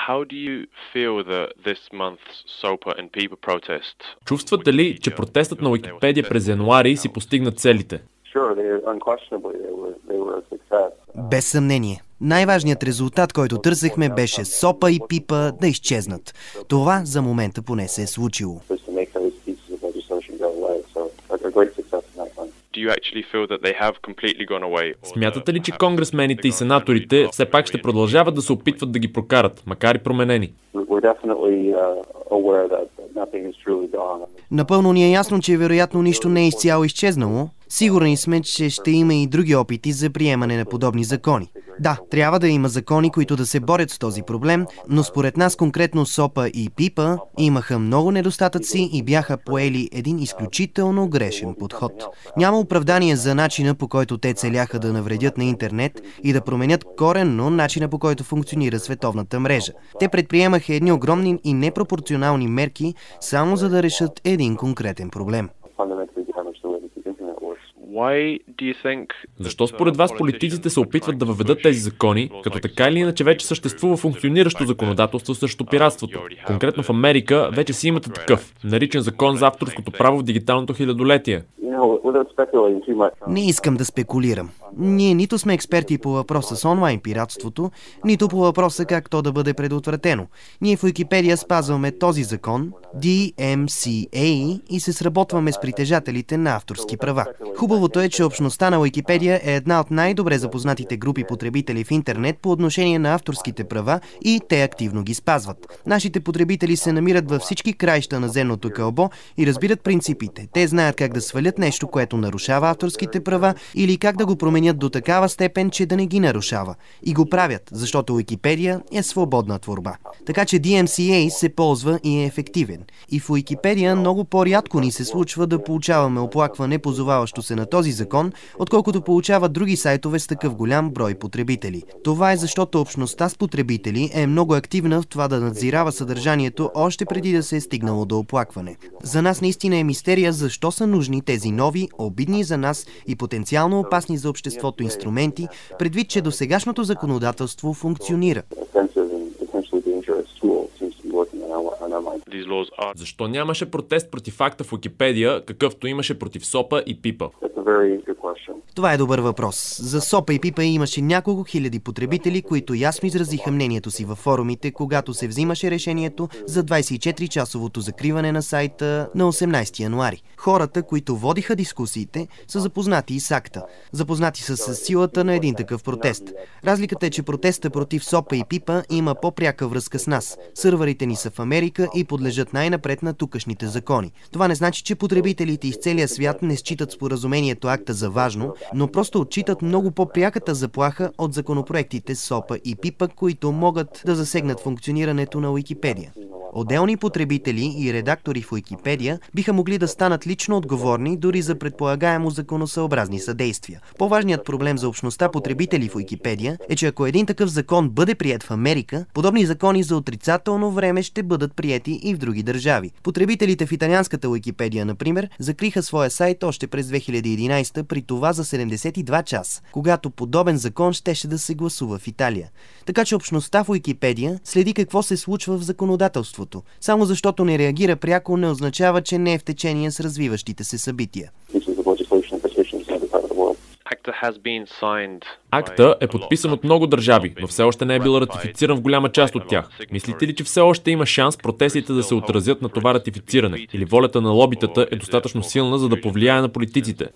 Чувствате ли, че протестът на Уикипедия през януари си постигна целите? Без съмнение. Най-важният резултат, който търсехме, беше СОПа и ПИПа да изчезнат. Това за момента поне се е случило. Смятате ли, че конгресмените и сенаторите все пак ще продължават да се опитват да ги прокарат, макар и променени? Напълно ни е ясно, че вероятно нищо не е изцяло изчезнало. Сигурни сме, че ще има и други опити за приемане на подобни закони. Да, трябва да има закони, които да се борят с този проблем, но според нас конкретно СОПа и ПИПа имаха много недостатъци и бяха поели един изключително грешен подход. Няма оправдание за начина, по който те целяха да навредят на интернет и да променят коренно начина, по който функционира световната мрежа. Те предприемаха едни огромни и непропорционални мерки, само за да решат един конкретен проблем. Защо според вас политиците се опитват да въведат тези закони, като така или иначе вече съществува функциониращо законодателство срещу пиратството? Конкретно в Америка вече си имате такъв, наричан закон за авторското право в дигиталното хилядолетие. Не искам да спекулирам. Ние нито сме експерти по въпроса с онлайн пиратството, нито по въпроса как то да бъде предотвратено. Ние в Уикипедия спазваме този закон, DMCA, и се сработваме с притежателите на авторски права. Хубавото е, че общността на Уикипедия е една от най-добре запознатите групи потребители в интернет по отношение на авторските права и те активно ги спазват. Нашите потребители се намират във всички краища на земното кълбо и разбират принципите. Те знаят как да свалят нещо, което нарушава авторските права, или как да го променят до такава степен, че да не ги нарушава. И го правят, защото Уикипедия е свободна творба. Така че DMCA се ползва и е ефективен. И в Уикипедия много по-рядко ни се случва да получаваме оплакване, позоваващо се на този закон, отколкото получават други сайтове с такъв голям брой потребители. Това е защото общността с потребители е много активна в това да надзирава съдържанието още преди да се е стигнало до оплакване. За нас наистина е мистерия защо са нужни тези нови, обидни за нас и потенциално опасни за обществото инструменти, предвид, че досегашното законодателство функционира. Защо нямаше протест против акта в Уикипедия, какъвто имаше против СОПа и ПИПа? Това е добър въпрос. За СОПа и ПИПа имаше няколко хиляди потребители, които ясно изразиха мнението си във форумите, когато се взимаше решението за 24-часовото закриване на сайта на 18 януари. Хората, които водиха дискусиите, са запознати и с акта. Запознати са с силата на един такъв протест. Разликата е, че протеста против СОПа и ПИПа има по-пряка връзка с нас. Сървърите ни са в Америка и подлежат най-напред на тукашните закони. Това не значи, че потребителите из целия свят не считат споразумението акта за важно, но просто отчитат много по-пряката заплаха от законопроектите СОПа и ПИПа, които могат да засегнат функционирането на Уикипедия. Отделни потребители и редактори в Уикипедия биха могли да станат лично отговорни дори за предполагаемо законосъобразни съдействия. По-важният проблем за общността потребители в Уикипедия е, че ако един такъв закон бъде приет в Америка, подобни закони за отрицателно време ще бъдат приети и в други държави. Потребителите в италианската Уикипедия, например, закриха своя сайт още през 2011, при това за 72 часа, когато подобен закон щеше да се гласува в Италия. Така че общността в Уикипедия следи какво се случва в законодателството. Само защото не реагира пряко не означава, че не е в течение с развиващите се събития. Акта е подписан от много държави, но все още не е бил ратифициран в голяма част от тях. Мислите ли, че все още има шанс протестите да се отразят на това ратифициране? Или волята на лобитата е достатъчно силна, за да повлияе на политиците?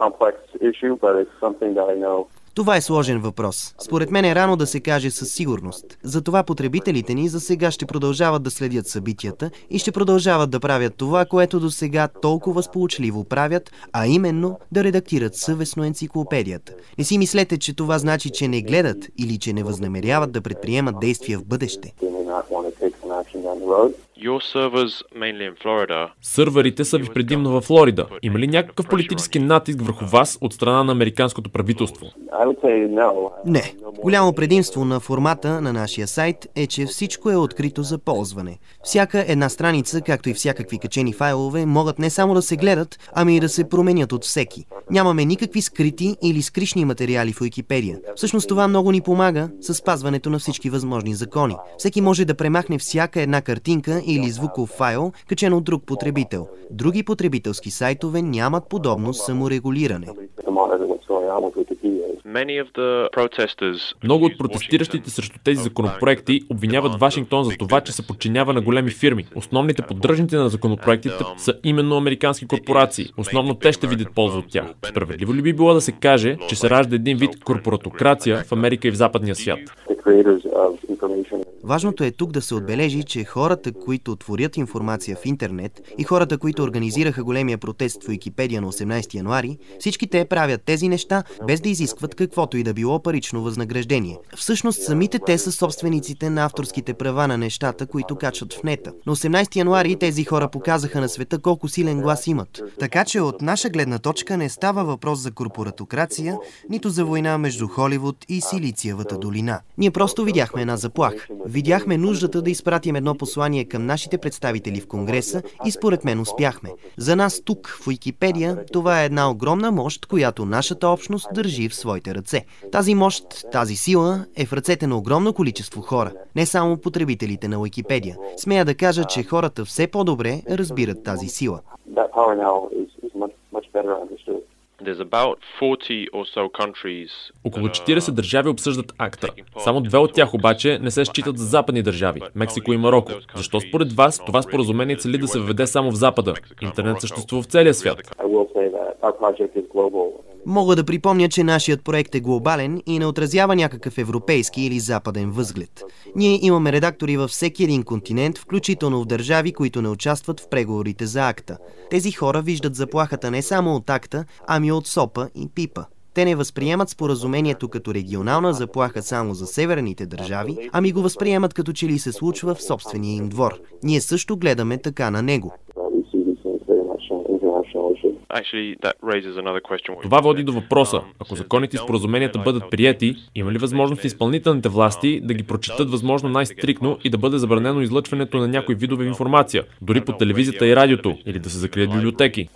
Това е сложен въпрос. Според мен е рано да се каже със сигурност. Затова потребителите ни за сега ще продължават да следят събитията и ще продължават да правят това, което до сега толкова сполучливо правят, а именно да редактират съвестно енциклопедията. Не си мислете, че това значи, че не гледат или че не възнамеряват да предприемат действия в бъдеще. Сървърите са ви предимно във Флорида. Има ли някакъв политически натиск върху вас от страна на американското правителство? Не. Голямо предимство на формата на нашия сайт е, че всичко е открито за ползване. Всяка една страница, както и всякакви качени файлове, могат не само да се гледат, ами и да се променят от всеки. Нямаме никакви скрити или скришни материали в Уикипедия. Всъщност това много ни помага с спазването на всички възможни закони. Всеки може да премахне всяка една картинка или звуков файл, качен от друг потребител. Други потребителски сайтове нямат подобно саморегулиране. Много от протестиращите срещу тези законопроекти обвиняват Вашингтон за това, че се подчинява на големи фирми. Основните поддръжници на законопроектите са именно американски корпорации. Основно те ще видят полза от тях. Справедливо ли би било да се каже, че се ражда един вид корпоратокрация в Америка и в западния свят? Важното е тук да се отбележи, че хората, които творят информация в интернет и хората, които организираха големия протест в Уикипедия на 18 януари, всички те правят тези неща без да изискват каквото и да било парично възнаграждение. Всъщност самите те са собствениците на авторските права на нещата, които качват в нета. На 18 януари тези хора показаха на света колко силен глас имат. Така че от наша гледна точка не става въпрос за корпоратокрация, нито за война между Холивуд и Силициевата долина. Ние просто видяхме една заплаха. Видяхме нуждата да изпратим едно послание към нашите представители в Конгреса и според мен успяхме. За нас тук, в Уикипедия, това е една огромна мощ, която нашата общност държи в своите ръце. Тази мощ, тази сила е в ръцете на огромно количество хора, не само потребителите на Уикипедия. Смея да кажа, че хората все по-добре разбират тази сила. Около 40 държави обсъждат акта. Само 2 от тях обаче не се считат за западни държави – Мексико и Мароко. Защо според вас това споразумение цели да се въведе само в Запада? Интернет съществува в целия свят. Мога да припомня, че нашият проект е глобален и не отразява някакъв европейски или западен възглед. Ние имаме редактори във всеки един континент, включително в държави, които не участват в преговорите за акта. Тези хора виждат заплахата не само от акта, ами от СОПа и ПИПа. Те не възприемат споразумението като регионална заплаха само за северните държави, ами го възприемат като че ли се случва в собствения им двор. Ние също гледаме така на него. Това води до въпроса, ако законите и споразуменията бъдат приети, има ли възможност изпълнителните власти да ги прочитат възможно най-стрикно и да бъде забранено излъчването на някои видове информация, дори по телевизията и радиото, или да се закрият библиотеки?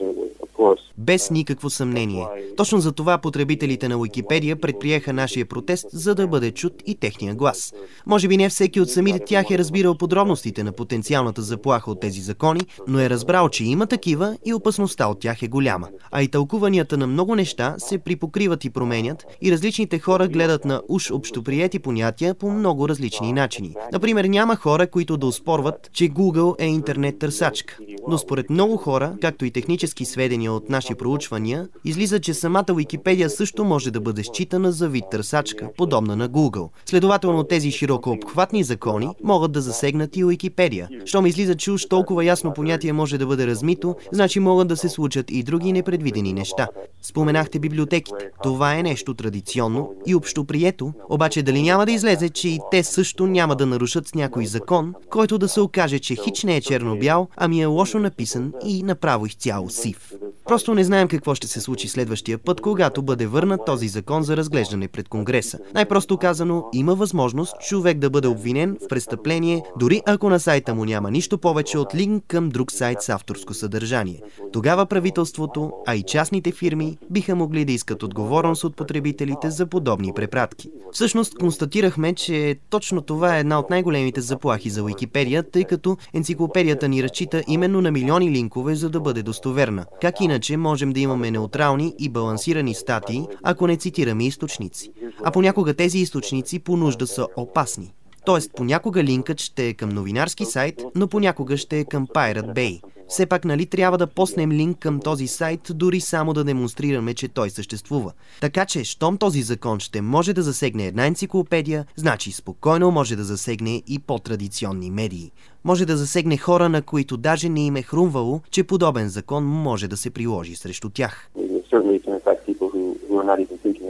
Без никакво съмнение. Точно за това потребителите на Уикипедия предприеха нашия протест, за да бъде чут и техния глас. Може би не всеки от самите тях е разбирал подробностите на потенциалната заплаха от тези закони, но е разбрал, че има такива и опасността от тях е голяма. А и тълкуванията на много неща се припокриват и променят и различните хора гледат на уж общоприети понятия по много различни начини. Например, няма хора, които да оспорват, че Google е интернет търсачка. Но според много хора, както и технически сведения от наши проучвания, излиза, че самата Уикипедия също може да бъде считана за вид търсачка, подобна на Google. Следователно тези широко обхватни закони могат да засегнат и Уикипедия. Щом излиза, че уж толкова ясно понятие може да бъде размито, значи могат да се случат и други непредвидени неща. Споменахте библиотеките. Това е нещо традиционно и общоприето, обаче дали няма да излезе, че и те също няма да нарушат с някой закон, който да се окаже, че хич не е черно-бял, ами е лошо написан и направо изцяло сив. Просто не знаем какво ще се случи следващия път, когато бъде върнат този закон за разглеждане пред Конгреса. Най-просто казано, има възможност човек да бъде обвинен в престъпление, дори ако на сайта му няма нищо повече от линк към друг сайт с авторско съдържание. Тогава правителството, а и частните фирми биха могли да искат отговорност от потребителите за подобни препратки. Всъщност констатирахме, че точно това е една от най-големите заплахи за Уикипедия, тъй като енциклопедията ни разчита именно на милиони линкове, за да бъде достоверна. Как иначе можем да имаме неутрални и балансирани статии, ако не цитираме източници? А понякога тези източници по нужда са опасни. Тоест понякога линкът ще е към новинарски сайт, но понякога ще е към Pirate Bay. Все пак нали трябва да поснем линк към този сайт, дори само да демонстрираме, че той съществува. Така че, щом този закон ще може да засегне една енциклопедия, значи спокойно може да засегне и по-традиционни медии. Може да засегне хора, на които даже не им е хрумвало, че подобен закон може да се приложи срещу тях.